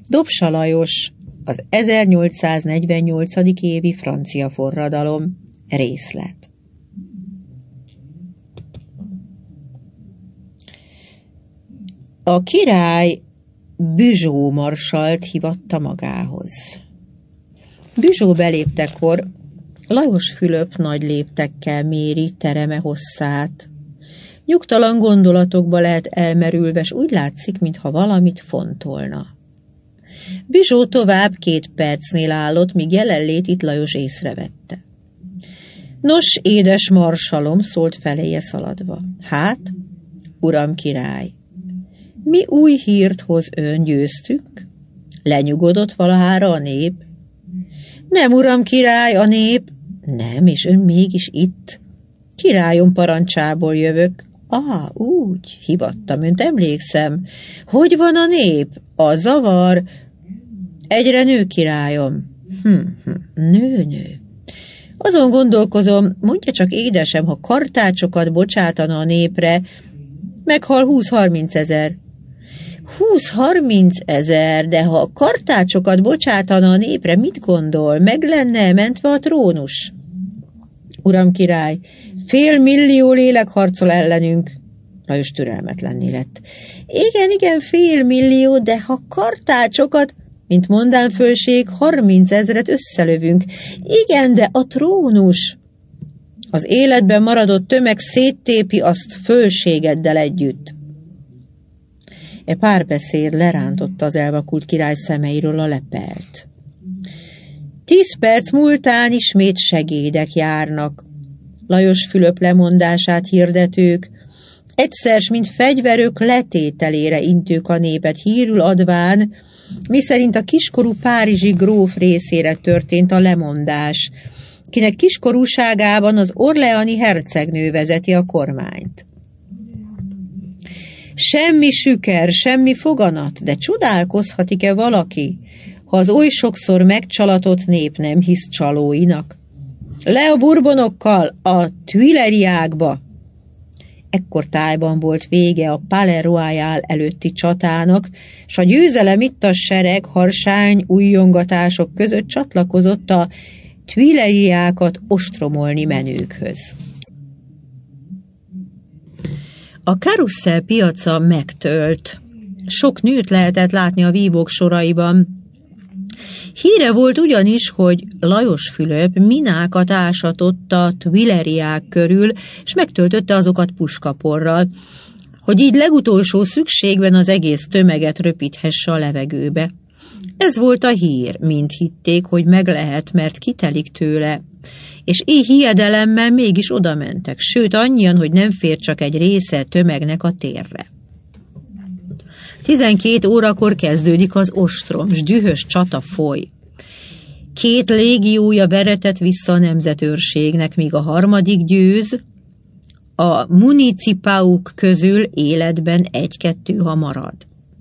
Dobsa Lajos, az 1848. évi francia forradalom, részlet. A király Bugeaud marsalt hívatta magához. Bugeaud beléptekor Lajos Fülöp nagy léptekkel méri tereme hosszát. Nyugtalan gondolatokba lehet elmerülve, s úgy látszik, mintha valamit fontolna. Bugeaud tovább 2 percnél állott, míg jelenlétét Lajos észrevette. Nos, édes marsalom, szólt feléje szaladva. Hát, uram király, mi új hírt hoz ön, győztük? Lenyugodott valahára a nép? Nem, uram király, a nép. Nem, és ön mégis itt. Királyom parancsából jövök. Úgy, hívattam önt, emlékszem. Hogy van a nép? A zavar. Egyre nő, királyom. Nő. Azon gondolkozom, mondja csak édesem, ha kartácsokat bocsátana a népre, meghal 20-30 ezer. 20-30 ezer, de ha a kartácsokat bocsátana a népre, mit gondol? Meg lenne mentve a trónus? Uram király, 500 000 lélek harcol ellenünk. Lajos türelmetlenné lett. Igen, 500 000, de ha kartácsokat, mint mondán fölség, 30 000 összelövünk. Igen, de a trónus. Az életben maradott tömeg széttépi azt fölségeddel együtt. E párbeszéd lerántotta az elvakult király szemeiről a lepelt. 10 perc múltán ismét segédek járnak. Lajos Fülöp lemondását hirdetők, egyszer, mint fegyverök letételére intők a népet hírül adván, miszerint a kiskorú párizsi gróf részére történt a lemondás, kinek kiskorúságában az orleani hercegnő vezeti a kormányt. Semmi süker, semmi foganat, de csodálkozhatik-e valaki, ha az oly sokszor megcsalatott nép nem hisz csalóinak? Le a Bourbonokkal, a Tuileriákba! Ekkor tájban volt vége a Palais Royal előtti csatának, s a győzelem itt a sereg harsány újjongatások között csatlakozott a Tuileriákat ostromolni menőkhöz. A karusszel piaca megtölt. Sok nőt lehetett látni a vívók soraiban. Híre volt ugyanis, hogy Lajos Fülöp minákat ásatott a Tuileriák körül, és megtöltötte azokat puskaporral, hogy így legutolsó szükségben az egész tömeget röpíthesse a levegőbe. Ez volt a hír, mint hitték, hogy meg lehet, mert kitelik tőle, és így hiedelemmel mégis odamentek, sőt annyian, hogy nem fér csak egy része tömegnek a térre. 12 órakor kezdődik az ostrom, s dühös csata foly. 2 légiója veretett vissza a nemzetőrségnek, míg a harmadik győz, a municipauk közül életben 1-2 ha marad.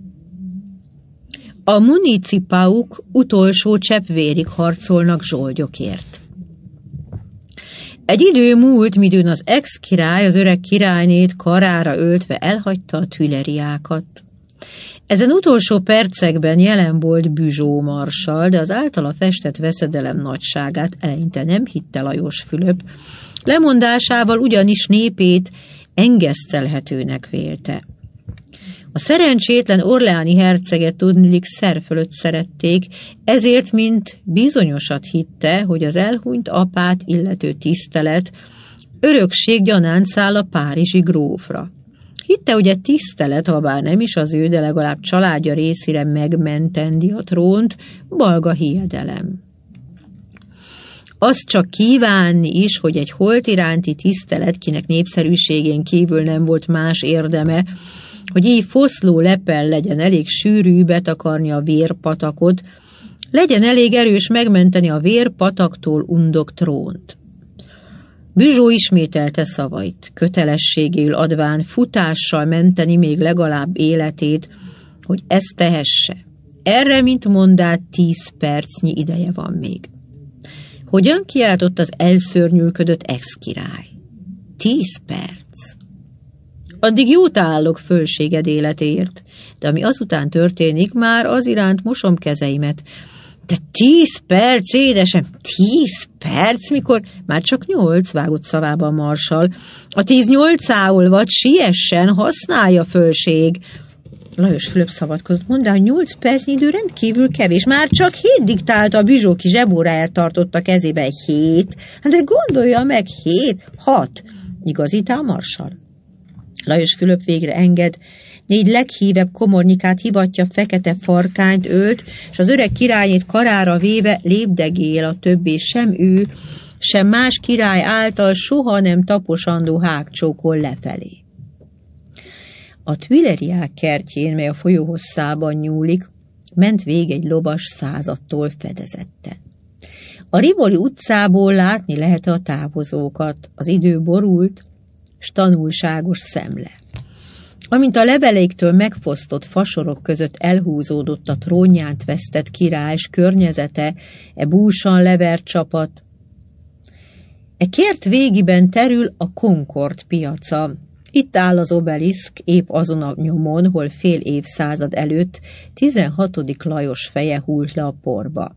A municipauk utolsó cseppvérig harcolnak zsoldjokért. Egy idő múlt, midőn az ex-király az öreg királynét karára öltve elhagyta a Tuileriákat. Ezen utolsó percekben jelen volt Bugeaud marsal, de az általa festett veszedelem nagyságát eleinte nem hitte Lajos Fülöp, lemondásával ugyanis népét engesztelhetőnek vélte. A szerencsétlen orleáni herceget tudniillik szer fölött szerették, ezért mint bizonyosat hitte, hogy az elhunyt apát illető tisztelet örökség gyanánt száll a párizsi grófra. Hitte, hogy tisztelet, habár nem is az ő, de legalább családja részére megmentendi a trónt, balga hiedelem. Azt csak kívánni is, hogy egy holt iránti tisztelet, kinek népszerűségén kívül nem volt más érdeme, hogy így foszló lepel legyen elég sűrű betakarni a vérpatakot, legyen elég erős megmenteni a vérpataktól undok trónt. Bugeaud ismételte szavait, kötelességül adván futással menteni még legalább életét, hogy ezt tehesse. Erre, mint mondát, 10 percnyi ideje van még. Hogyan kiáltott az elszörnyűködött ex-király? 10 perc. Addig jót állok fölséged életért, de ami azután történik, már az iránt mosom kezeimet. De 10 perc, édesem, 10 perc, mikor már csak 8, vágott szavába a marsal. A 10 8-ául vagy, siessen, használja fölség. Lajos Fülöp szabadkozott, mondd el, 8 percnyi idő rendkívül kevés. Már csak 7 diktálta, a Bizsó kis zsebóráját tartotta kezébe. 7? De gondolja meg, 7, 6. Igazítá a marsal. Lajos Fülöp végre enged, 4 leghívebb komornyikát hivatja, fekete farkányt ölt, és az öreg királyét karára véve lépdegél a többé, sem ő, sem más király által soha nem taposandó hágcsókol lefelé. A Tuileries kertjén, mely a folyó hosszában nyúlik, ment vég egy lovas százattól fedezetten. A Rivoli utcából látni lehet a távozókat, az idő borult, s tanulságos szemle. Amint a leveleiktől megfosztott fasorok között elhúzódott a trónját vesztett király s környezete, búsan levert csapat, kert végiben terül a Concord piaca. Itt áll az obeliszk, épp azon a nyomon, hol fél évszázad előtt 16. Lajos feje hult le a porba.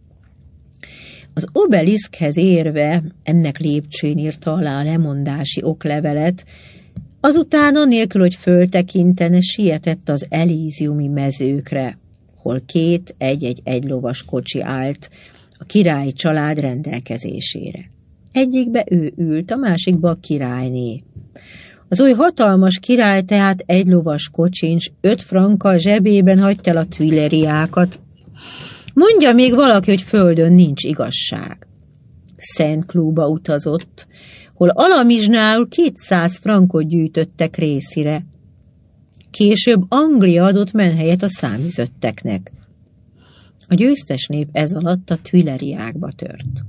Az obeliszkhez érve ennek lépcsőn írta alá a lemondási oklevelet, azután anélkül, hogy föltekintene, sietett az elíziumi mezőkre, hol 2 egy lovas kocsi állt a királyi család rendelkezésére. Egyikbe ő ült, a másikba a királyné. Az oly hatalmas király tehát 1 lovas kocsin, 5 frankkal zsebében hagyta el a Tuileriákat. Mondja még valaki, hogy földön nincs igazság. Saint-Cloudba utazott, hol alamizsnául 200 frankot gyűjtöttek részire. Később Anglia adott menhelyet a száműzötteknek. A győztes nép ez alatt a Tuileriákba tört.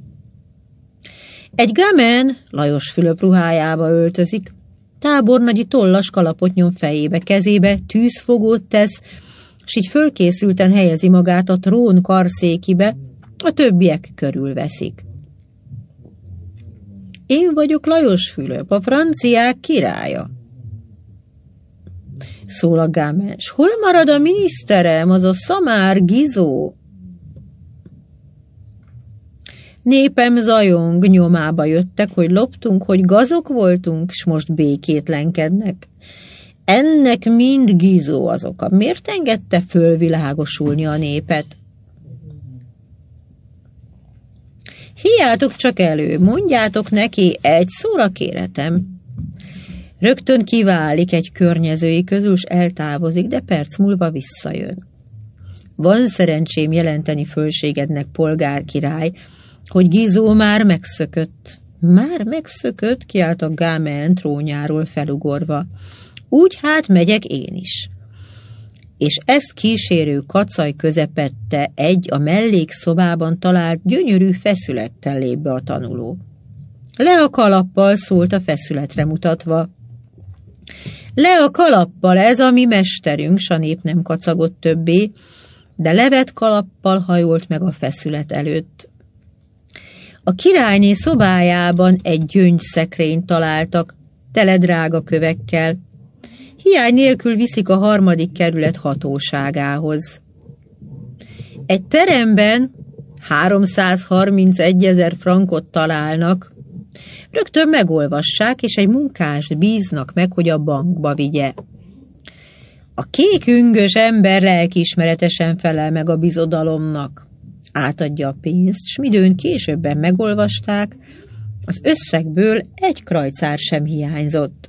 Egy gamen Lajos Fülöp ruhájába öltözik, tábornagyi tollas kalapot nyom fejébe, kezébe tűzfogót tesz, s így fölkészülten helyezi magát a trón karszékibe, a többiek körülveszik. Én vagyok Lajos Fülöp, a franciák királya. Szól a gamen, s hol marad a miniszterem, az a szamár Gizó? Népem zajong, nyomába jöttek, hogy loptunk, hogy gazok voltunk, s most békétlenkednek. Ennek mind Gizó az oka. Miért engedte fölvilágosulni a népet? Hiátok csak elő, mondjátok neki, egy szóra kéretem. Rögtön kiválik egy környezői közül, s eltávozik, de perc múlva visszajön. Van szerencsém jelenteni fölségednek, polgárkirály, hogy Gizó már megszökött. Már megszökött, kiált a gamen trónjáról felugorva. Úgy hát megyek én is. És ezt kísérő kacaj közepette egy a mellékszobában talált gyönyörű feszülettel lép be a tanuló. Le a kalappal, szólt a feszületre mutatva. Le a kalappal, ez a mi mesterünk, s a nép nem kacagott többé, de levett kalappal hajolt meg a feszület előtt. A királyné szobájában egy gyöngyszekrényt találtak, tele drága kövekkel. Hiány nélkül viszik a 3. kerület hatóságához. Egy teremben 331 000 frankot találnak, rögtön megolvassák, és egy munkást bíznak meg, hogy a bankba vigye. A kék üngös ember lelkiismeretesen felel meg a bizodalomnak. Átadja a pénzt, s midőn későbben megolvasták, az összegből 1 krajcár sem hiányzott.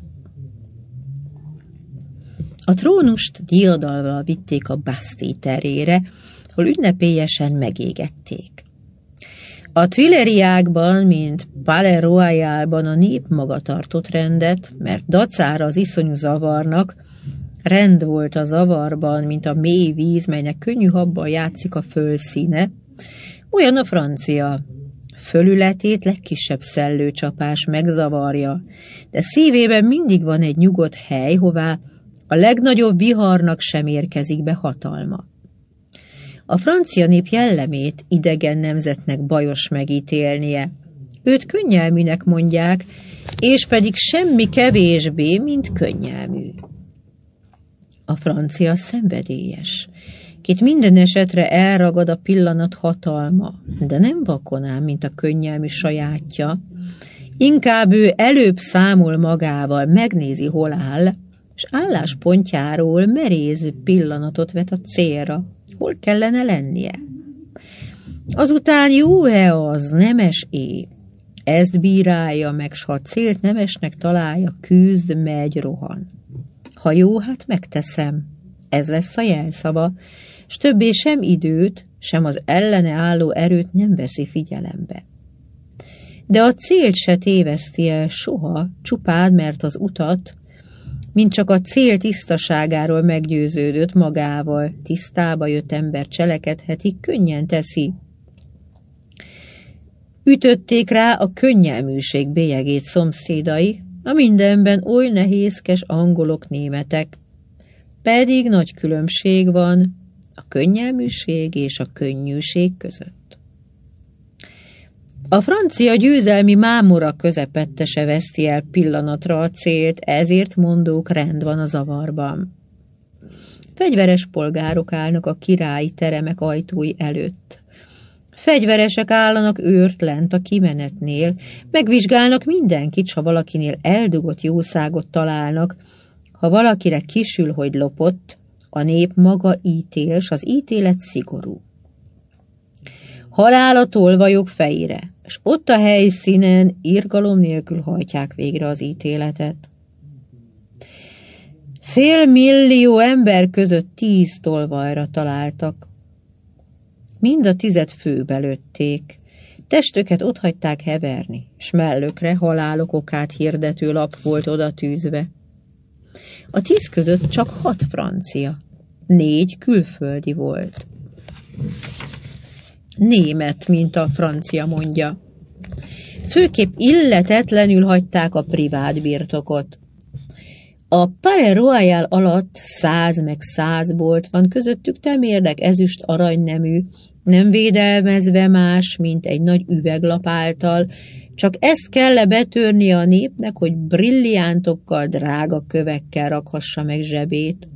A trónust diadallal vitték a Bastille terére, hol ünnepélyesen megégették. A Tuileriákban, mint Palais Royalban a nép maga tartott rendet, mert dacára az iszonyú zavarnak, rend volt a zavarban, mint a mély víz, melynek könnyű habban játszik a fölszíne, olyan a francia. Fölületét legkisebb szellőcsapás megzavarja, de szívében mindig van egy nyugodt hely, hová a legnagyobb viharnak sem érkezik be hatalma. A francia nép jellemét idegen nemzetnek bajos megítélnie. Őt könnyelműnek mondják, és pedig semmi kevésbé, mint könnyelmű. A francia szenvedélyes, kit minden esetre elragad a pillanat hatalma, de nem vakonám, mint a könnyelmű sajátja. Inkább ő előbb számol magával, megnézi, hol áll, és álláspontjáról merész pillanatot vet a célra, hol kellene lennie. Azután jó-e az, nemes-é? Ezt bírálja meg, s ha a célt nemesnek találja, küzd, megy, rohan. Ha jó, hát megteszem. Ez lesz a jelszava, s többé sem időt, sem az ellene álló erőt nem veszi figyelembe. De a célt se téveszti el soha, csupán mert az utat, mint csak a cél tisztaságáról meggyőződött magával, tisztába jött ember cselekedheti, könnyen teszi. Ütötték rá a könnyelműség bélyegét szomszédai, a mindenben oly nehézkes angolok, németek. Pedig nagy különbség van a könnyelműség és a könnyűség között. A francia győzelmi mámora közepette se veszti el pillanatra a célt, ezért mondók, rend van a zavarban. Fegyveres polgárok állnak a királyi teremek ajtói előtt. Fegyveresek állanak őrt lent a kimenetnél, megvizsgálnak mindenkit, ha valakinél eldugott jószágot találnak, ha valakire kisül, hogy lopott, a nép maga ítél, s az ítélet szigorú. Halál a tolvajok fejére, és ott a helyszínen irgalom nélkül hajtják végre az ítéletet. 500 000 ember között 10 tolvajra találtak. Mind a 10 főbe lőtték, testüket otthagyták heverni, s mellökre halálok okát hirdető lap volt oda tűzve. A 10 között csak 6 francia, 4 külföldi volt. Német, mint a francia mondja. Főképp illetetlenül hagyták a privát birtokot. A Palais Royal alatt 100 meg 100 bolt van, közöttük temérdek, ezüst, aranynemű, nem védelmezve más, mint egy nagy üveglap által, csak ezt kell betörni a népnek, hogy brilliántokkal, drága kövekkel rakhassa meg zsebét.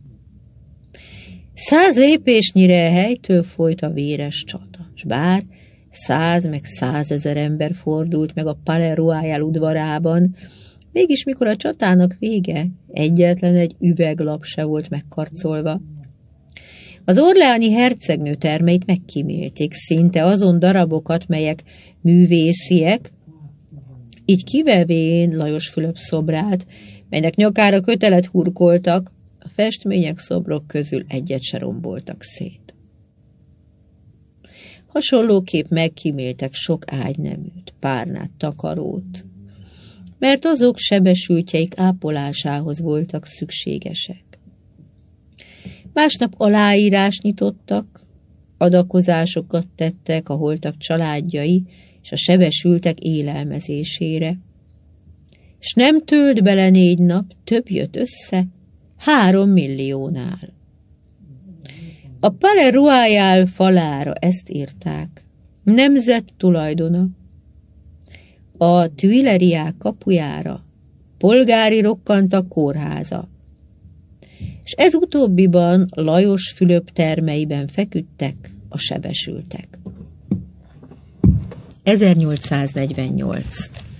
100 lépésnyire helytől folyt a véres csata, s bár 100 meg 100 000 ember fordult meg a Palais Royal udvarában, mégis mikor a csatának vége, egyetlen egy üveglap se volt megkarcolva. Az orleani hercegnő termeit megkímélték, szinte azon darabokat, melyek művésziek, így kivevén Lajos Fülöp szobrát, melynek nyakára kötelet hurkoltak, a festmények, szobrok közül egyet se romboltak szét. Hasonlóképp megkíméltek sok ágyneműt, párnát, takarót, mert azok sebesültjeik ápolásához voltak szükségesek. Másnap aláírást nyitottak, adakozásokat tettek a holtak családjai és a sebesültek élelmezésére. S nem tölt bele 4 nap, több jött össze, 3 milliónál. A Palais Royal falára ezt írták: nemzet tulajdona. A Tuileries kapujára polgári rokkantak kórháza, és ez utóbbiban Lajos Fülöp termeiben feküdtek a sebesültek. 1848